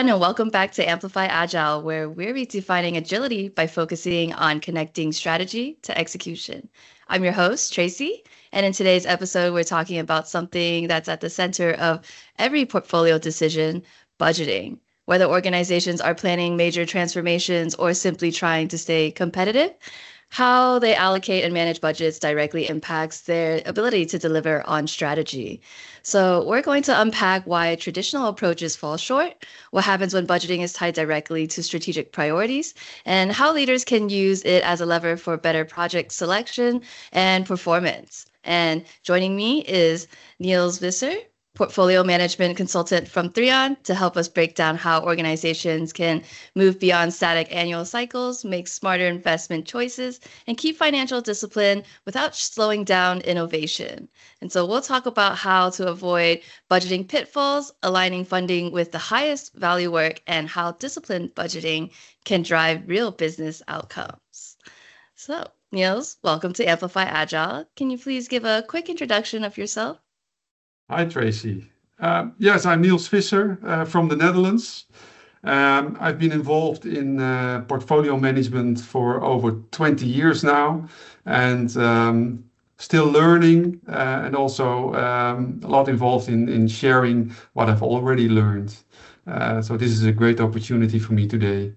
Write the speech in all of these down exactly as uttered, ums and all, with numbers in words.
everyone, and welcome back to Amplify Agile, where we're redefining agility by focusing on connecting strategy to execution. I'm your host, Tracy, and in today's episode, we're talking about something that's at the center of every portfolio decision: budgeting. Whether organizations are planning major transformations or simply trying to stay competitive, how they allocate and manage budgets directly impacts their ability to deliver on strategy. So, we're going to unpack why traditional approaches fall short, what happens when budgeting is tied directly to strategic priorities, and how leaders can use it as a lever for better project selection and performance. And joining me is Niels Visser, portfolio management consultant from Threon, to help us break down how organizations can move beyond static annual cycles, make smarter investment choices, and keep financial discipline without slowing down innovation. And so we'll talk about how to avoid budgeting pitfalls, aligning funding with the highest value work, and how disciplined budgeting can drive real business outcomes. So, Niels, welcome to Amplify Agile. Can you please give a quick introduction of yourself? Hi, Tracy. Uh, yes, I'm Niels Visser uh, from the Netherlands. Um, I've been involved in uh, portfolio management for over twenty years now, and um, still learning, uh, and also um, a lot involved in, in sharing what I've already learned. Uh, so this is a great opportunity for me today.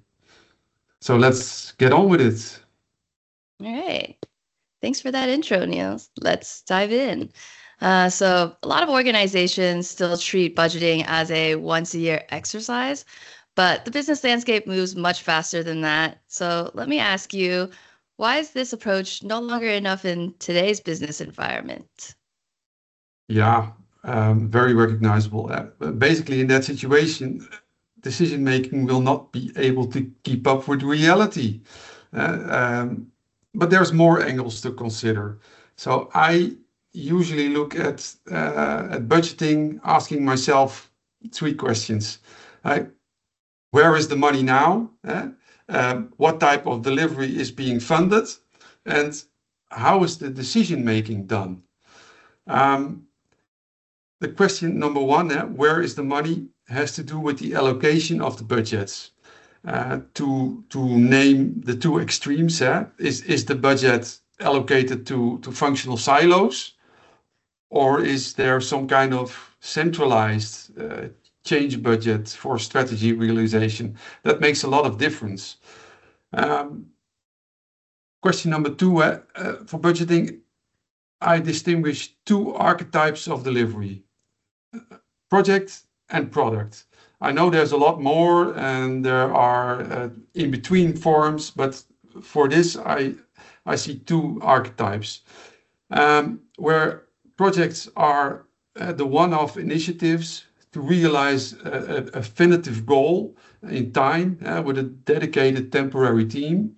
So let's get on with it. All right. Thanks for that intro, Niels. Let's dive in. Uh, so, a lot of organizations still treat budgeting as a once a year exercise, but the business landscape moves much faster than that. So, let me ask you, why is this approach no longer enough in today's business environment? Yeah, um, very recognizable. Uh, basically, in that situation, decision making will not be able to keep up with reality. Uh, um, but there's more angles to consider. So I usually look at uh, at budgeting, asking myself three questions. Uh, where is the money now? Uh, um, what type of delivery is being funded? And how is the decision making done? Um, the question number one, uh, where is the money, has to do with the allocation of the budgets. Uh, to to name the two extremes, uh, is is the budget allocated to to functional silos, or is there some kind of centralized uh, change budget for strategy realization? That makes a lot of difference. Um, question number two, uh, uh, for budgeting, I distinguish two archetypes of delivery: project and product. I know there's a lot more and there are uh, in between forms, but for this, I, I see two archetypes, um, where projects are uh, the one-off initiatives to realize a, a, a definitive goal in time uh, with a dedicated temporary team.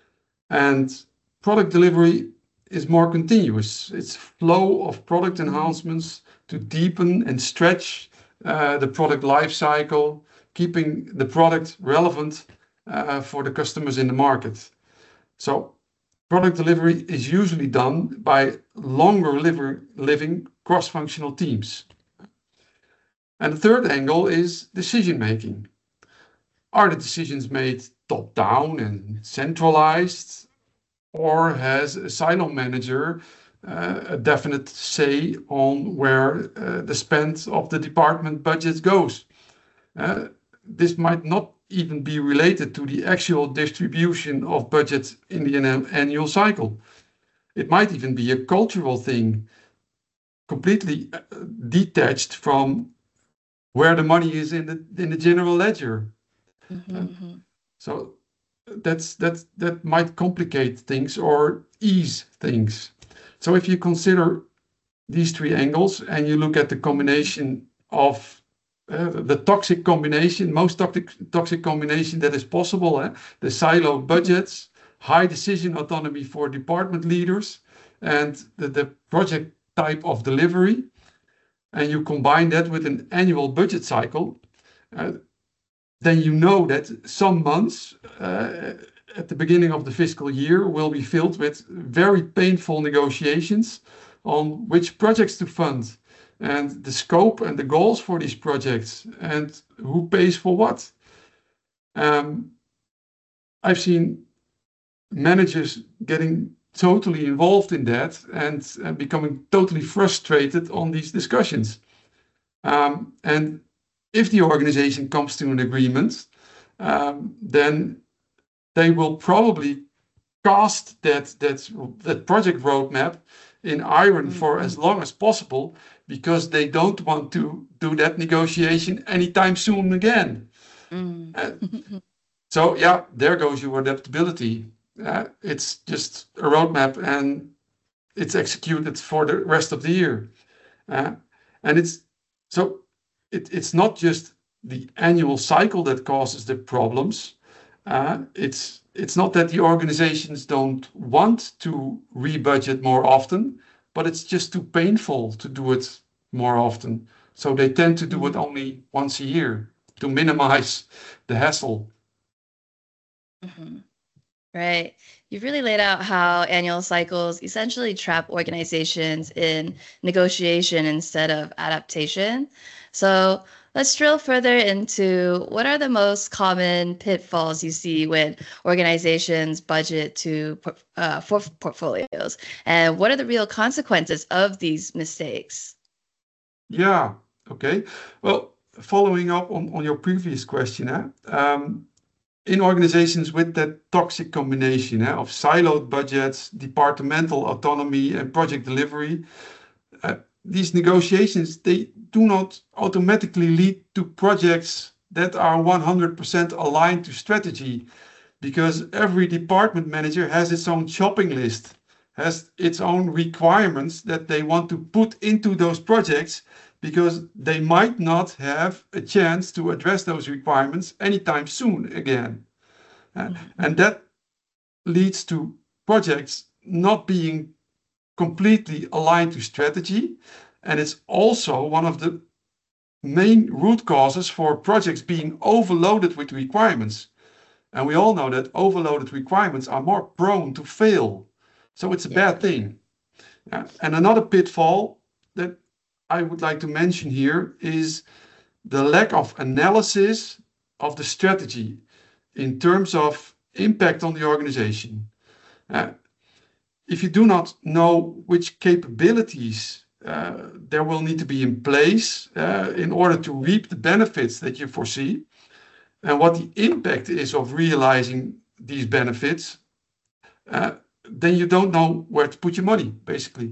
And product delivery is more continuous. It's flow of product enhancements to deepen and stretch uh, the product life cycle, keeping the product relevant uh, for the customers in the market. So product delivery is usually done by longer liver, living cross-functional teams. And the third angle is decision making. Are the decisions made top-down and centralized, or has a silo manager uh, a definite say on where uh, the spend of the department budget goes? Uh, this might not even be related to the actual distribution of budget in the annual cycle. It might even be a cultural thing, completely uh, detached from where the money is in the in the general ledger. Uh, Mm-hmm. so that's that's that might complicate things or ease things. So if you consider these three angles and you look at the combination of uh, the toxic combination, most toxic toxic combination that is possible, eh? The silo budgets, high decision autonomy for department leaders, and the, the project type of delivery, and you combine that with an annual budget cycle, uh, then you know that some months uh, at the beginning of the fiscal year will be filled with very painful negotiations on which projects to fund and the scope and the goals for these projects and who pays for what. Um, I've seen managers getting totally involved in that and, and becoming totally frustrated on these discussions. Um, and if the organization comes to an agreement, um, then they will probably cast that that that project roadmap in iron for as long as possible because they don't want to do that negotiation anytime soon again. Mm. Uh, so yeah, there goes your adaptability. Uh, it's just a roadmap and it's executed for the rest of the year. Uh, and it's so it, it's not just the annual cycle that causes the problems. Uh, it's it's not that the organizations don't want to rebudget more often, but it's just too painful to do it more often. So they tend to do it only once a year to minimize the hassle. Mhm. Right. You've really laid out how annual cycles essentially trap organizations in negotiation instead of adaptation. So let's drill further into what are the most common pitfalls you see when organizations budget to por- uh, for portfolios, and what are the real consequences of these mistakes? Yeah. Okay. Well, following up on, on your previous question, eh, um, in organizations with that toxic combination eh, of siloed budgets, departmental autonomy, and project delivery, uh, these negotiations, they do not automatically lead to projects that are one hundred percent aligned to strategy because every department manager has its own shopping list, has its own requirements that they want to put into those projects because they might not have a chance to address those requirements anytime soon again. Uh, and that leads to projects not being completely aligned to strategy. And it's also one of the main root causes for projects being overloaded with requirements. And we all know that overloaded requirements are more prone to fail. So it's a Yeah. bad thing. Yeah. And another pitfall that I would like to mention here is the lack of analysis of the strategy in terms of impact on the organization. Uh, if you do not know which capabilities uh, there will need to be in place uh, in order to reap the benefits that you foresee, and what the impact is of realizing these benefits, uh, then you don't know where to put your money, basically.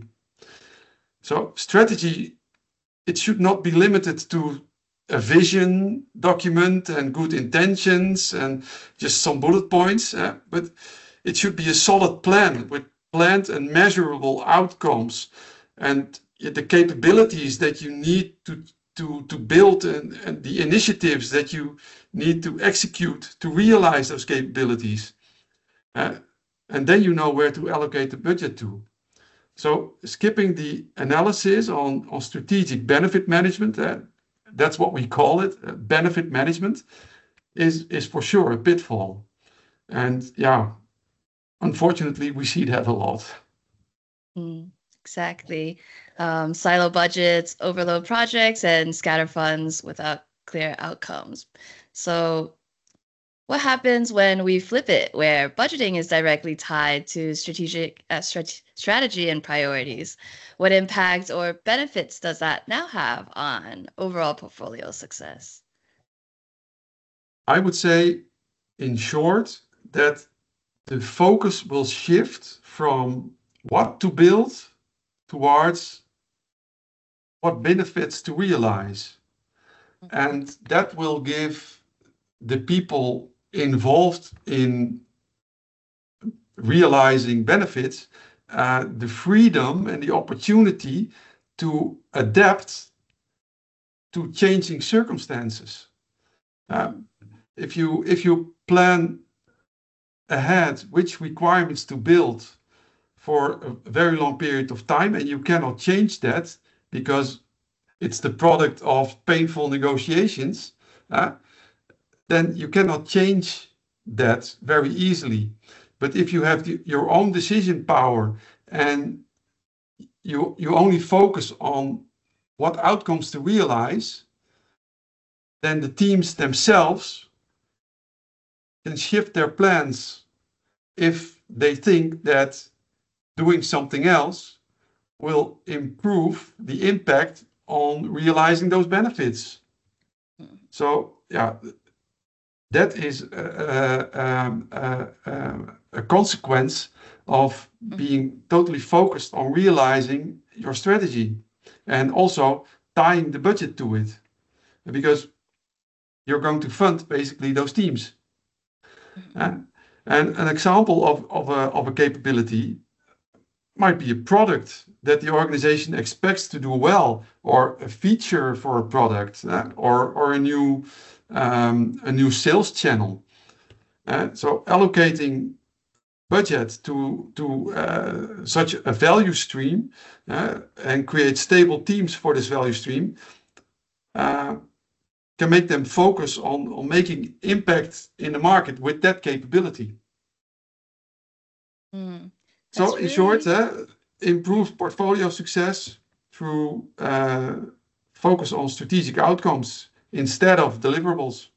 So strategy, it should not be limited to a vision document and good intentions and just some bullet points, uh, but it should be a solid plan with planned and measurable outcomes and the capabilities that you need to to to build and, and the initiatives that you need to execute to realize those capabilities. Uh, and then you know where to allocate the budget to. So skipping the analysis on, on strategic benefit management, uh, that's what we call it, uh, benefit management, is, is for sure a pitfall. And yeah, unfortunately, we see that a lot. Mm, exactly. Um, silo budgets, overload projects, and scatter funds without clear outcomes. So, what happens when we flip it, where budgeting is directly tied to strategic uh, strat- strategy and priorities? What impact or benefits does that now have on overall portfolio success? I would say, in short, that the focus will shift from what to build towards what benefits to realize. And that will give the people involved in realizing benefits uh, the freedom and the opportunity to adapt to changing circumstances. Uh, if you if you plan ahead which requirements to build for a very long period of time and you cannot change that because it's the product of painful negotiations, uh, then you cannot change that very easily. But if you have the, your own decision power and you you only focus on what outcomes to realize, then the teams themselves can shift their plans if they think that doing something else will improve the impact on realizing those benefits. Mm. So yeah, that is uh, um, uh, uh, a consequence of being totally focused on realizing your strategy and also tying the budget to it, because you're going to fund basically those teams. Uh, and an example of, of, a, of a capability might be a product that the organization expects to do well, or a feature for a product, uh, or, or a new um, a new sales channel. Uh, so allocating budget to to uh, such a value stream uh, and create stable teams for this value stream uh, can make them focus on, on making impact in the market with that capability. Mm. So That's in short, really uh, improve portfolio success through uh, focus on strategic outcomes instead of deliverables.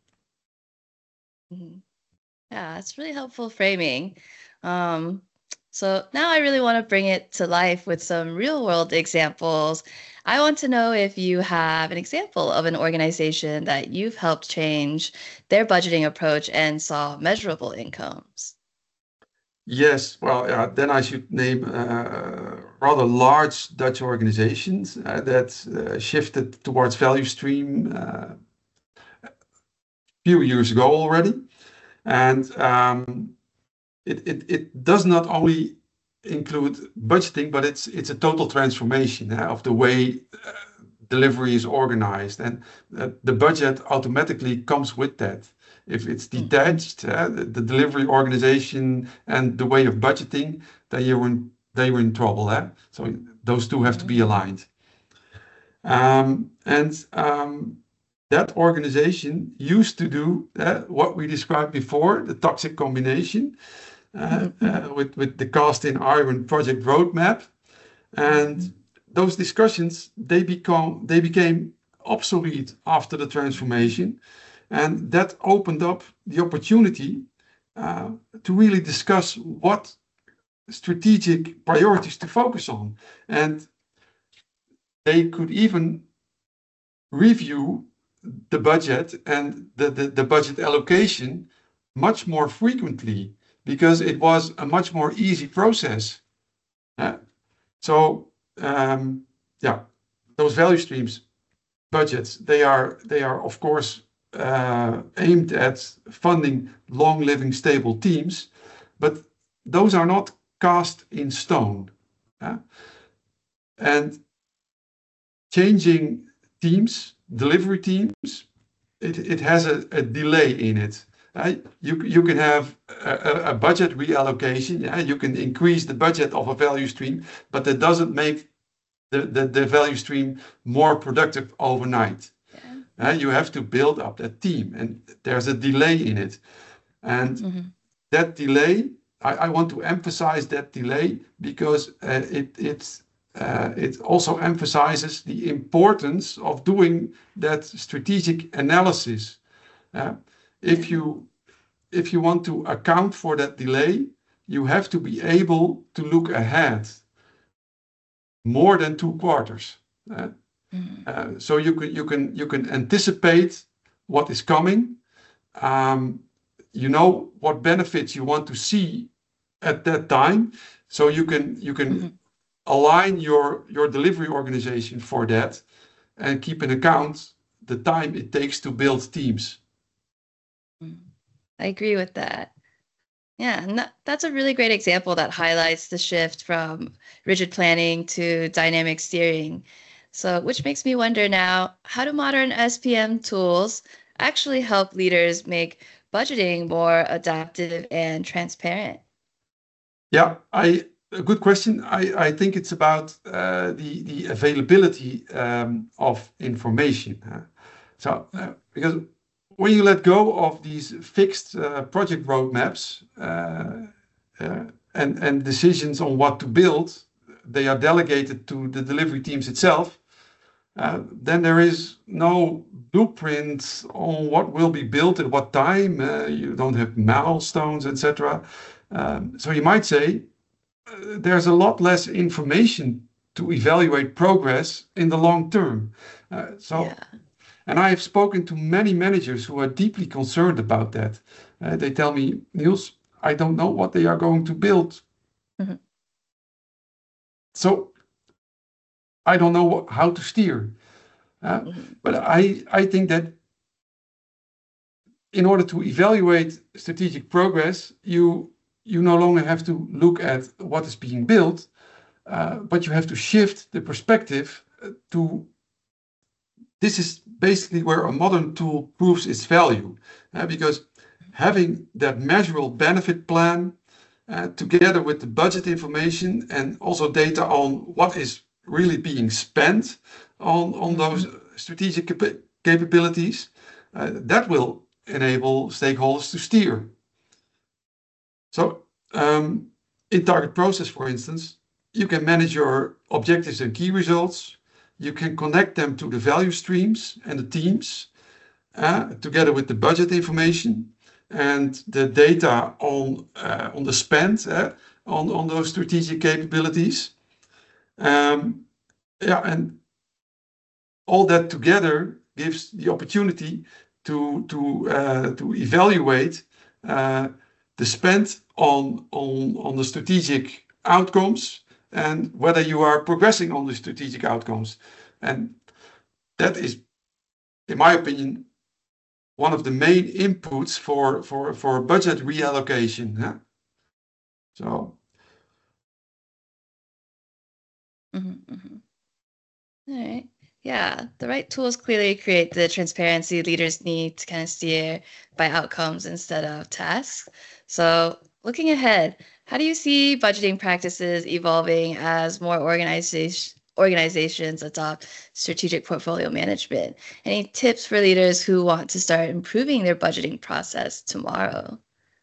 Mhm. Yeah, that's really helpful framing. Um, so now I really want to bring it to life with some real world examples. I want to know if you have an example of an organization that you've helped change their budgeting approach and saw measurable incomes. Yes, well, yeah, then I should name uh, rather large Dutch organizations uh, that uh, shifted towards value stream uh, a few years ago already. And um, it, it, it does not only include budgeting, but it's it's a total transformation uh, of the way uh, delivery is organized, and uh, the budget automatically comes with that. If it's Mm. detached, uh, the, the delivery organization and the way of budgeting, then you're in they were in trouble. Eh? So those two have to be Mhm. aligned. Um, and um, that organization used to do uh, what we described before, the toxic combination uh, uh, with, with the cast in iron project roadmap. And those discussions, they become they became obsolete after the transformation. And that opened up the opportunity uh, to really discuss what strategic priorities to focus on. And they could even review the budget and the, the, the budget allocation much more frequently, because it was a much more easy process. Uh, so um, yeah, those value streams budgets, they are they are of course uh, aimed at funding long living stable teams, but those are not cast in stone. Uh, and changing teams, delivery teams, it, it has a, a delay in it. Uh, you, you can have a, a budget reallocation. Yeah? You can increase the budget of a value stream, but that doesn't make the, the, the value stream more productive overnight. Yeah. Uh, you have to build up that team, and there's a delay in it. And Mhm. that delay, I, I want to emphasize that delay because uh, it, it's uh, it also emphasizes the importance of doing that strategic analysis. Uh, if you if you want to account for that delay, you have to be able to look ahead more than two quarters. Uh, Mhm. uh, so you can you can you can anticipate what is coming. Um, you know what benefits you want to see at that time, so you can you can Mhm. align your your delivery organization for that and keep in account the time it takes to build teams. Mhm. I agree with that. Yeah, and that, that's a really great example that highlights the shift from rigid planning to dynamic steering. So, which makes me wonder now, how do modern S P M tools actually help leaders make budgeting more adaptive and transparent? Yeah, I a good question. I, I think it's about uh, the the availability um, of information. Uh, so uh, because when you let go of these fixed uh, project roadmaps uh, uh, and and decisions on what to build, they are delegated to the delivery teams itself. uh, then there is no blueprint on what will be built at what time. Uh, you don't have milestones, et cetera. Um, so you might say uh, there's a lot less information to evaluate progress in the long term. Uh, so, Yeah. and I have spoken to many managers who are deeply concerned about that. Uh, they tell me, Niels, I don't know what they are going to build. Mhm. So I don't know what, how to steer. Uh, Mhm. but I, I think that in order to evaluate strategic progress, you you no longer have to look at what is being built, uh, but you have to shift the perspective uh, to this is basically where a modern tool proves its value, uh, because having that measurable benefit plan uh, together with the budget information and also data on what is really being spent on, on those Mhm. strategic capa- capabilities, uh, that will enable stakeholders to steer. So um, in target process, for instance, you can manage your objectives and key results. You can connect them to the value streams and the teams uh, together with the budget information and the data on uh, on the spend uh, on on those strategic capabilities. Um, yeah, and all that together gives the opportunity to to uh, to evaluate uh, the spend on on on the strategic outcomes and whether you are progressing on the strategic outcomes. And that is, in my opinion, one of the main inputs for for for budget reallocation. Huh? So Mhm. Mhm. All right. Yeah, the right tools clearly create the transparency leaders need to kind of steer by outcomes instead of tasks. So, looking ahead, how do you see budgeting practices evolving as more organization, organizations adopt strategic portfolio management? Any tips for leaders who want to start improving their budgeting process tomorrow?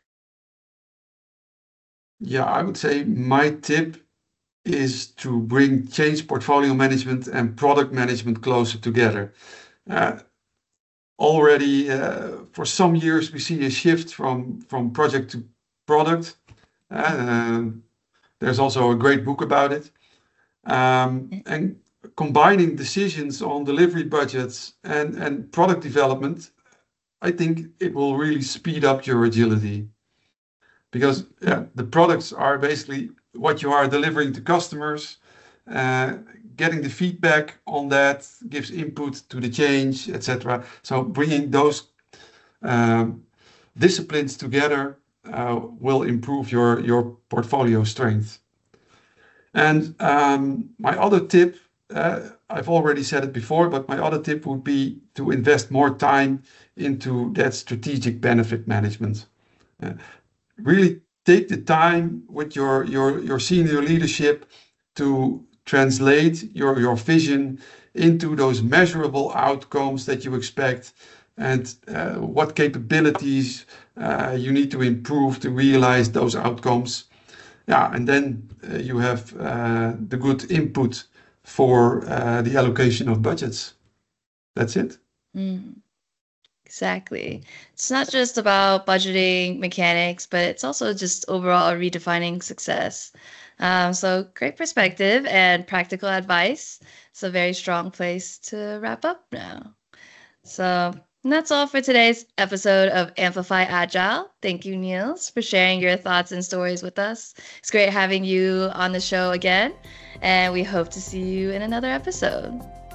yeah, I would say my tip is to bring change portfolio management and product management closer together. Uh, already uh, for some years we see a shift from from project to product. Uh, there's also a great book about it. Um, and combining decisions on delivery budgets and, and product development, I think it will really speed up your agility because yeah, the products are basically what you are delivering to customers. Uh, getting the feedback on that gives input to the change, et cetera. So bringing those um, disciplines together uh, will improve your your portfolio strength. And um, my other tip, uh, I've already said it before, but my other tip would be to invest more time into that strategic benefit management. Uh, really take the time with your your your senior leadership to translate your your vision into those measurable outcomes that you expect and uh, what capabilities uh, you need to improve to realize those outcomes. Yeah, and then uh, you have uh, the good input for uh, the allocation of budgets. That's it. Mm. Exactly. It's not just about budgeting mechanics, but it's also just overall redefining success. Um, so great perspective and practical advice. It's a very strong place to wrap up now. So that's all for today's episode of Amplify Agile. Thank you, Niels, for sharing your thoughts and stories with us. It's great having you on the show again, and we hope to see you in another episode.